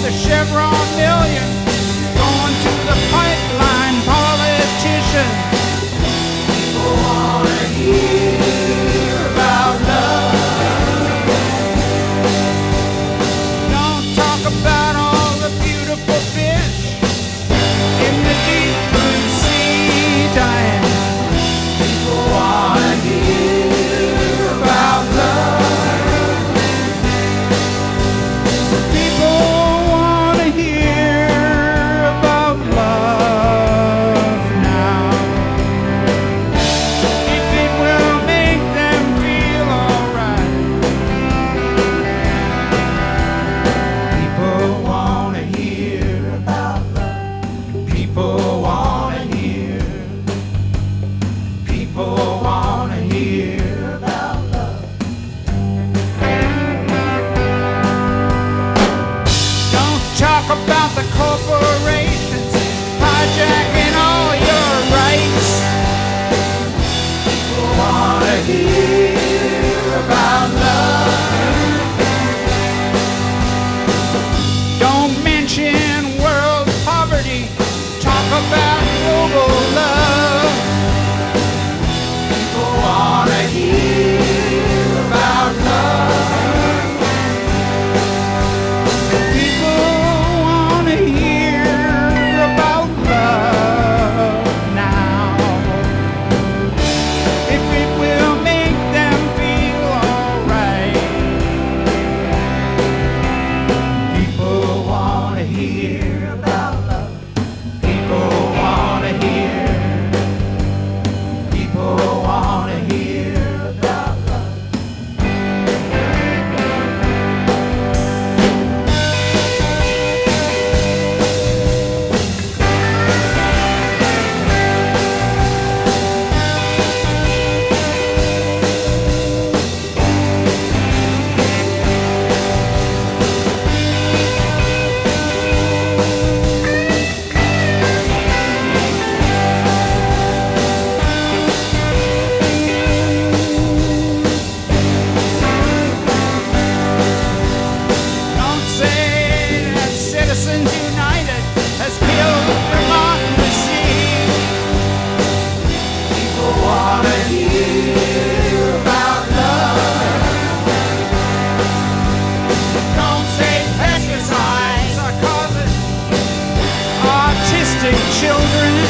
the Chevron million going to the pipeline politicians. People wanna hear about love. Don't talk about all the beautiful fish in the deep blue sea dying. People wanna hear about love. People wanna hear about love now. If it will make them feel alright. People wanna hear about love. People wanna hear. People wanna hear about love. Don't talk about the corporations hijacking all your rights. People wanna hear about love. Don't mention world poverty. Talk about global love. People wanna hear about love. People wanna hear about love now. If it will make them feel alright. People wanna hear about love. People wanna hear. People wanna hear about love. Don't say that Citizens United has killed democracy. People wanna hear about love. Don't say pesticides are causing autistic children